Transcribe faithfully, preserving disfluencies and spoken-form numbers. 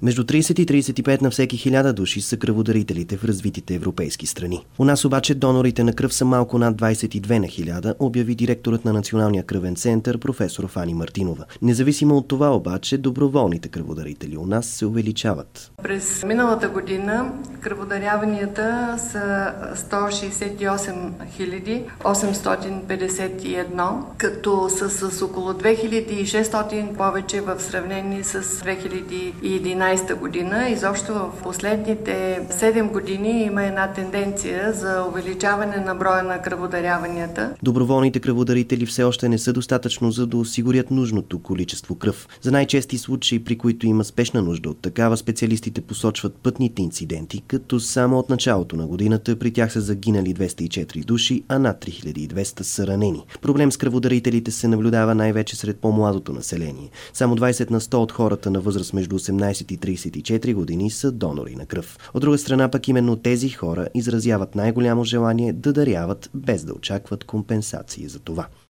Между тридесет и тридесет и пет на всеки хиляда души са кръводарителите в развитите европейски страни. У нас обаче донорите на кръв са малко над двадесет и две на хиляда, обяви директорът на Националния кръвен център професор Фани Мартинова. Независимо от това обаче, доброволните кръводарители у нас се увеличават. През миналата година кръводаряванията са сто шестдесет и осем хиляди осемстотин петдесет и едно, като са с около две хиляди и шестстотин повече в сравнение с две хиляди и единадесета година. Изобщо в последните седем години има една тенденция за увеличаване на броя на кръводаряванията. Доброволните кръводарители все още не са достатъчно, за да осигурят нужното количество кръв. За най-чести случаи, при които има спешна нужда от такава, специалистите посочват пътните инциденти, като само от началото на годината при тях са загинали двеста и четири души, а над три хиляди и двеста са ранени. Проблем с кръводарителите се наблюдава най-вече сред по-младото население. Само двадесет на сто от хората на възраст между осемнадесет и тридесет и четири години са донори на кръв. От друга страна пък именно тези хора изразяват най-голямо желание да даряват, без да очакват компенсации за това.